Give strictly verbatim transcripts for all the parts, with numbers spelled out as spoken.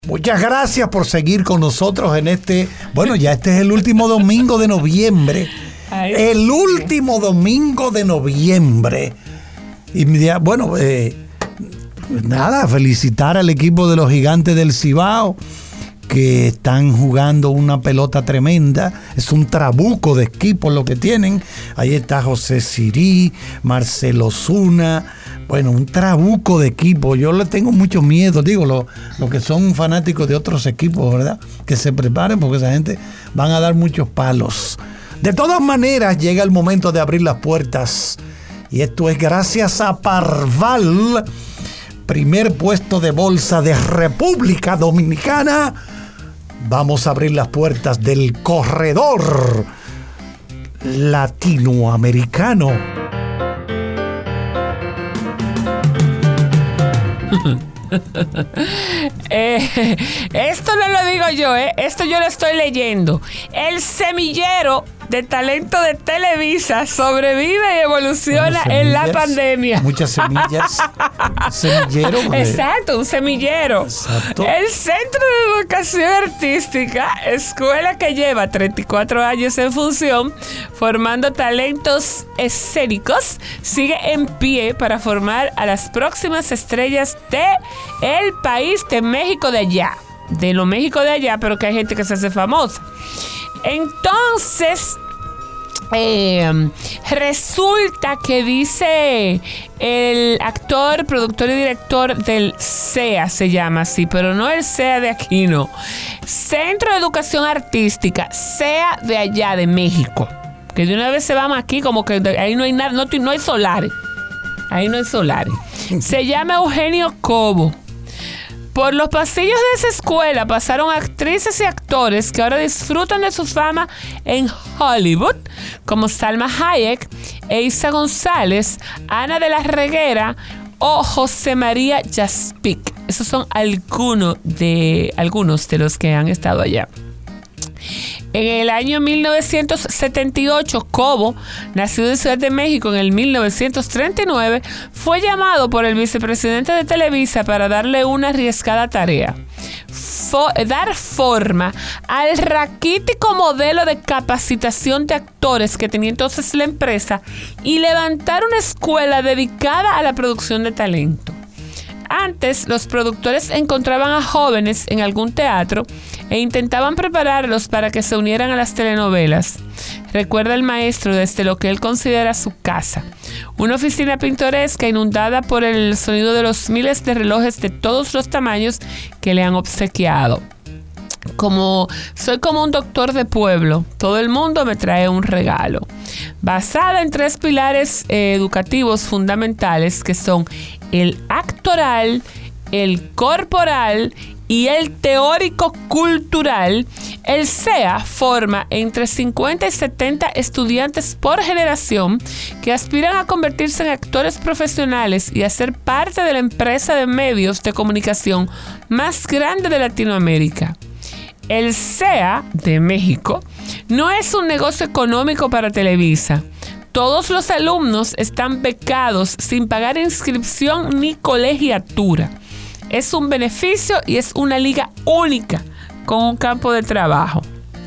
Muchas gracias por seguir con nosotros en este, bueno, ya este es el último domingo de noviembre. Ay, el último domingo de noviembre. Y bueno, eh, nada, felicitar al equipo de los Gigantes del Cibao, que están jugando una pelota tremenda. Es un trabuco de equipos lo que tienen. Ahí está José Sirí, Marcelo Zuna. Bueno, un trabuco de equipo. Yo le tengo mucho miedo, digo, los lo que son fanáticos de otros equipos, ¿verdad? Que se preparen porque esa gente van a dar muchos palos. De todas maneras, llega el momento de abrir las puertas. Y esto es gracias a Parval, primer puesto de bolsa de República Dominicana. Vamos a abrir las puertas del corredor latinoamericano. eh, esto no lo digo yo, eh. Esto yo lo estoy leyendo. El semillero de talento de Televisa sobrevive y evoluciona en la pandemia. Muchas semillas. Semillero. Porque... Exacto, un semillero. Exacto. El Centro de Educación Artística, escuela que lleva treinta y cuatro años en función, formando talentos escénicos, sigue en pie para formar a las próximas estrellas de el país de México de allá. De lo México de allá, pero que hay gente que se hace famosa. Entonces, eh, resulta que dice el actor, productor y director del C E A, se llama así, pero no el C E A de aquí, no. Centro de Educación Artística, C E A de allá, de México. Que de una vez se vamos aquí, como que ahí no hay nada, no, no hay solares. Ahí no hay solares. Se llama Eugenio Cobo. Por los pasillos de esa escuela pasaron actrices y actores que ahora disfrutan de su fama en Hollywood, como Salma Hayek, Eiza González, Ana de la Reguera o José María Jaspic. Esos son algunos de, algunos de los que han estado allá. En el año mil novecientos setenta y ocho, Cobo, nacido en Ciudad de México en el mil novecientos treinta y nueve, fue llamado por el vicepresidente de Televisa para darle una arriesgada tarea: Fo- dar forma al raquítico modelo de capacitación de actores que tenía entonces la empresa y levantar una escuela dedicada a la producción de talento. Antes, los productores encontraban a jóvenes en algún teatro e intentaban prepararlos para que se unieran a las telenovelas. Recuerda el maestro desde lo que él considera su casa. Una oficina pintoresca inundada por el sonido de los miles de relojes de todos los tamaños que le han obsequiado. Como soy como un doctor de pueblo, todo el mundo me trae un regalo. Basada en tres pilares eh, educativos fundamentales que son el actoral, el corporal y el teórico cultural, el C E A forma entre cincuenta y setenta estudiantes por generación que aspiran a convertirse en actores profesionales y a ser parte de la empresa de medios de comunicación más grande de Latinoamérica. El C E A de México no es un negocio económico para Televisa. Todos los alumnos están becados sin pagar inscripción ni colegiatura. Es un beneficio y es una liga única con un campo de trabajo.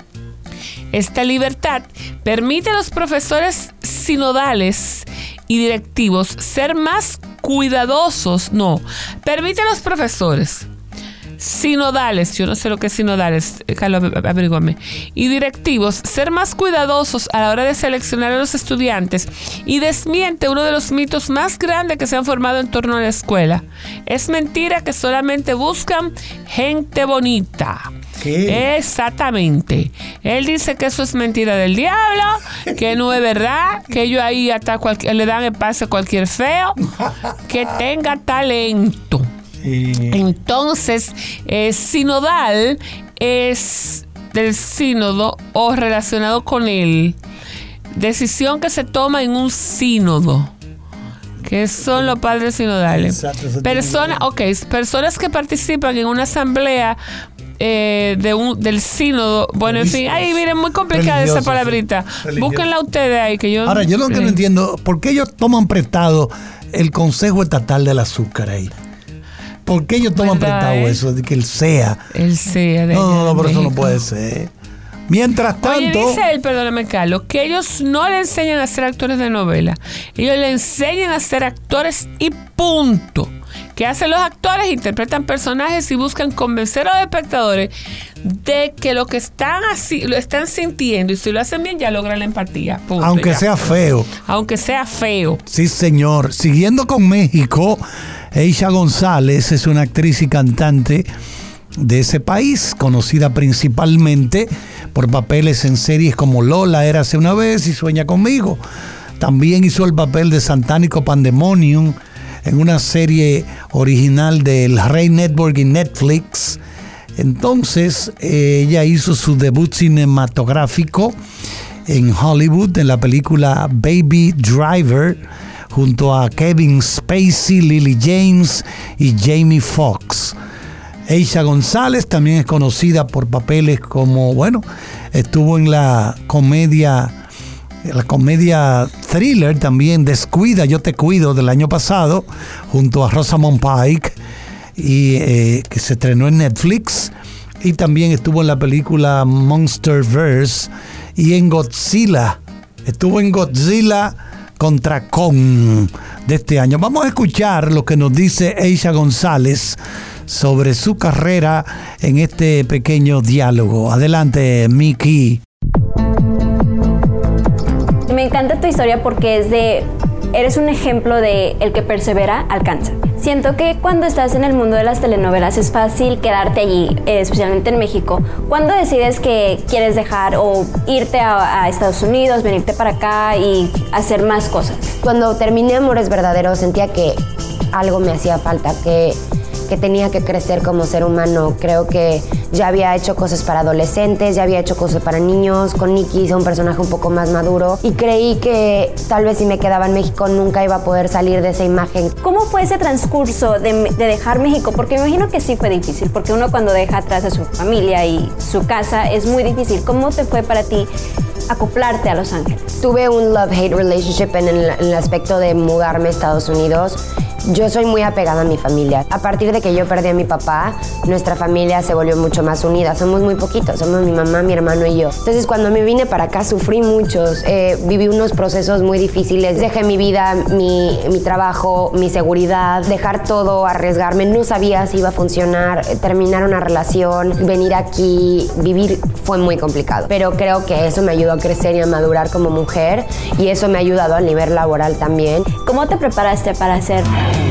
Esta libertad permite a los profesores sinodales y directivos ser más cuidadosos. No, permite a los profesores sinodales, yo no sé lo que es sinodales, Carlos, averíguame, y directivos ser más cuidadosos a la hora de seleccionar a los estudiantes y desmiente uno de los mitos más grandes que se han formado en torno a la escuela. Es mentira que solamente buscan gente bonita. ¿Qué? Exactamente. Él dice que eso es mentira del diablo, que no es verdad, que ellos ahí hasta cualquier, le dan espacio a cualquier feo, que tenga talento. Sí. Entonces, eh, sinodal es del sínodo o relacionado con él. Decisión que se toma en un sínodo. ¿Qué son los padres sinodales? Exacto, Personas, ok, personas que participan en una asamblea eh, de un, del sínodo. Bueno, en fin, ay, miren, muy complicada esa palabrita. Sí. Búsquenla ustedes ahí, que yo... Ahora, yo lo que eh. no entiendo, ¿por qué ellos toman prestado el Consejo Estatal del Azúcar ahí? ¿Por qué ellos toman prestado eh? eso? De que el SEA. El SEA de No, no, no, por México. eso no puede ser. Mientras tanto... Oye, dice él, perdóname, Carlos, que ellos no le enseñan a ser actores de novela. Ellos le enseñan a ser actores y punto. ¿Qué hacen los actores? Interpretan personajes y buscan convencer a los espectadores de que lo que están así, lo están sintiendo, y si lo hacen bien ya logran la empatía. Punto, aunque ya. sea feo. Aunque sea feo. Sí, señor. Siguiendo con México, Eixa González es una actriz y cantante de ese país, conocida principalmente por papeles en series como Lola, Érase una vez y Sueña conmigo. También hizo el papel de Satánico Pandemonium en una serie original del Rey Network y Netflix. Entonces, eh, ella hizo su debut cinematográfico en Hollywood en la película Baby Driver junto a Kevin Spacey, Lily James y Jamie Foxx. Eixa González también es conocida por papeles como, bueno, estuvo en la comedia, la comedia thriller también, Descuida, Yo te cuido, del año pasado, junto a Rosamund Pike, y eh, que se estrenó en Netflix. Y también estuvo en la película Monsterverse y en Godzilla. Estuvo en Godzilla contra Kong de este año. Vamos a escuchar lo que nos dice Eixa González sobre su carrera en este pequeño diálogo. Adelante, Miki. Me encanta tu historia porque es de... Eres un ejemplo de el que persevera, alcanza. Siento que cuando estás en el mundo de las telenovelas es fácil quedarte allí, eh, especialmente en México. ¿Cuándo decides que quieres dejar o irte a, a Estados Unidos, venirte para acá y hacer más cosas? Cuando terminé Amores Verdaderos sentía que algo me hacía falta, que, que tenía que crecer como ser humano. Creo que ya había hecho cosas para adolescentes, ya había hecho cosas para niños. Con Nikki hice un personaje un poco más maduro y creí que tal vez si me quedaba en México nunca iba a poder salir de esa imagen. ¿Cómo fue ese transcurso de, de dejar México? Porque me imagino que sí fue difícil, porque uno cuando deja atrás a su familia y su casa es muy difícil. ¿Cómo te fue para ti acoplarte a Los Ángeles? Tuve un love-hate relationship en el, en el aspecto de mudarme a Estados Unidos. Yo soy muy apegada a mi familia. A partir de que yo perdí a mi papá, nuestra familia se volvió mucho más unida. Somos muy poquitos, somos mi mamá, mi hermano y yo. Entonces, cuando me vine para acá, sufrí muchos. Eh, viví unos procesos muy difíciles. Dejé mi vida, mi, mi trabajo, mi seguridad, dejar todo, arriesgarme. No sabía si iba a funcionar, terminar una relación, venir aquí, vivir fue muy complicado. Pero creo que eso me ayudó a crecer y a madurar como mujer y eso me ha ayudado a nivel laboral también. ¿Cómo te preparaste para hacer?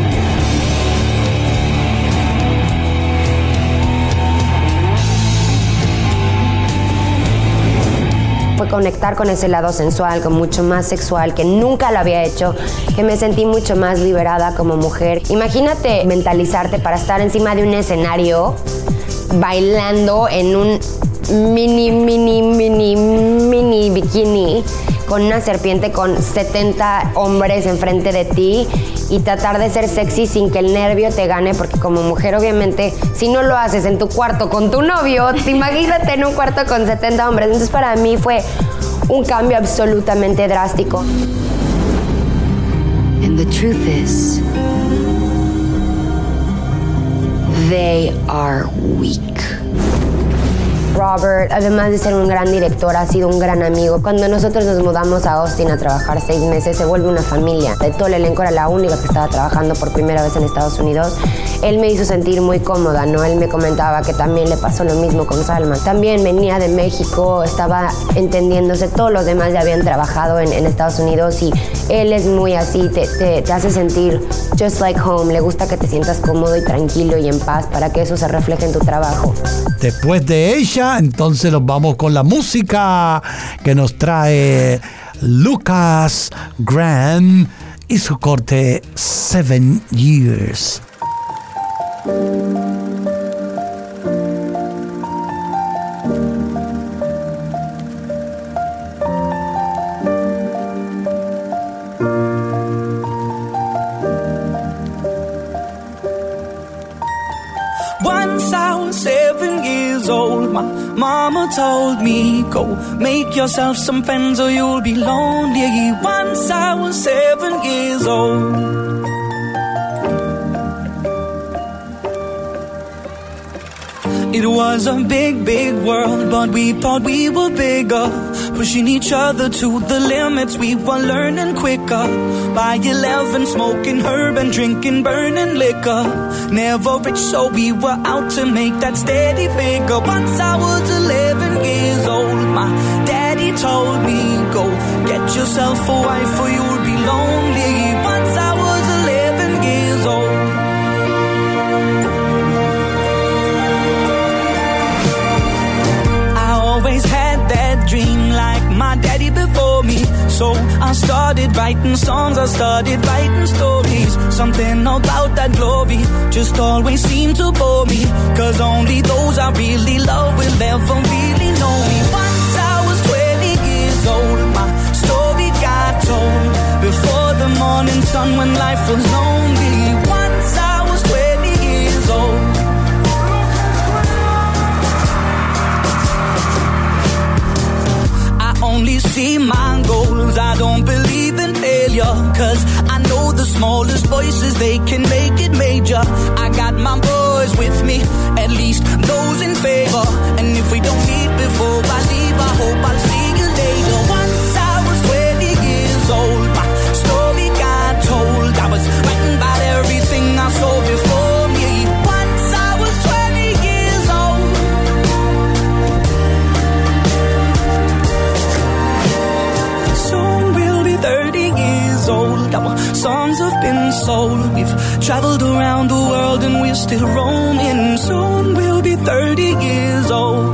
Fue conectar con ese lado sensual, con mucho más sexual, que nunca lo había hecho, que me sentí mucho más liberada como mujer. Imagínate mentalizarte para estar encima de un escenario bailando en un mini, mini, mini, mini bikini con una serpiente con setenta hombres enfrente de ti y tratar de ser sexy sin que el nervio te gane, porque como mujer obviamente si no lo haces en tu cuarto con tu novio, te imagínate en un cuarto con setenta hombres. Entonces para mí fue un cambio absolutamente drástico. And the truth is, they are weak. Robert, además de ser un gran director, ha sido un gran amigo. Cuando nosotros nos mudamos a Austin a trabajar seis meses, se vuelve una familia. De todo el elenco era la única que estaba trabajando por primera vez en Estados Unidos. Él me hizo sentir muy cómoda, ¿no? Él me comentaba que también le pasó lo mismo con Salma. También venía de México, estaba entendiéndose. Todos los demás ya habían trabajado en, en Estados Unidos y él es muy así, te, te, te hace sentir just like home. Le gusta que te sientas cómodo y tranquilo y en paz para que eso se refleje en tu trabajo. Después de ella, entonces nos vamos con la música que nos trae Lucas Graham y su corte Seven Years. Once I was seven years old, my mama told me, go make yourself some friends or you'll be lonely. Once I was seven years old. It was a big, big world, but we thought we were bigger. Pushing each other to the limits, we were learning quicker. By eleven, smoking herb and drinking burning liquor. Never rich, so we were out to make that steady figure. Once I was eleven years old, my daddy told me, go get yourself a wife or you'll be lonely. Once I was eleven years old. Always had that dream like my daddy before me. So I started writing songs, I started writing stories. Something about that glory just always seemed to bore me. Cause only those I really love will ever really know me. Once I was twenty years old, my story got told. Before the morning sun when life was lonely. Once I was twenty years old. Only see my goals, I don't believe in failure. Cause I know the smallest voices, they can make it major. I got my boys with me, at least those in favor. And if we don't meet before I leave, I hope I'll see you later. Once I was twenty years old, my story got told. I was writing about everything I saw before me. Once I was twenty years old. Soon we'll be thirty years old. Our songs have been sold. We've traveled around the world and we're still roaming. Soon we'll be thirty years old.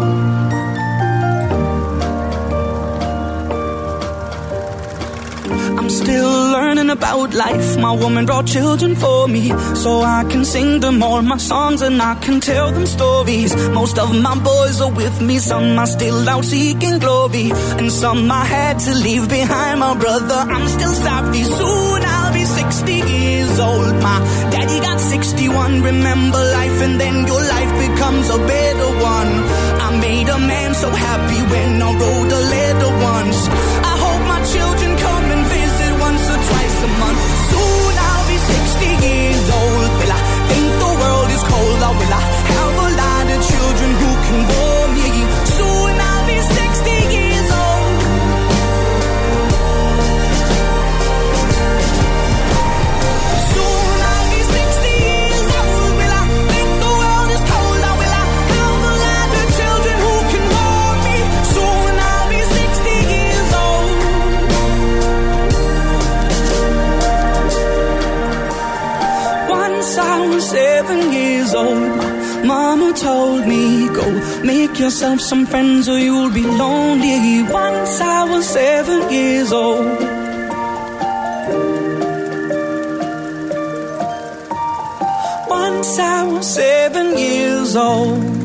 I'm still learning about life. My woman brought children for me, so I can sing them all my songs and I can tell them stories. Most of my boys are with me, some are still out seeking glory, and some I had to leave behind. My brother, I'm still sorry. Soon I'll be sixty years old. My daddy got sixty-one. Remember life and then your life becomes a better one. I made a man so happy when I wrote a letter once. I hope my children come and visit once or twice a month. Soon I'll be sixty years old. Will I think the world is cold, or will I have a lot of children who can warm me? Soon I'll be sixty years old. Soon I'll be sixty years old. Will I think the world is cold, or will I have a lot of children who can warm me? Soon I'll be sixty years old. Once I was seven years old, mama told me, go make yourself some friends or you'll be lonely. Once I was seven years old. Once I was seven years old.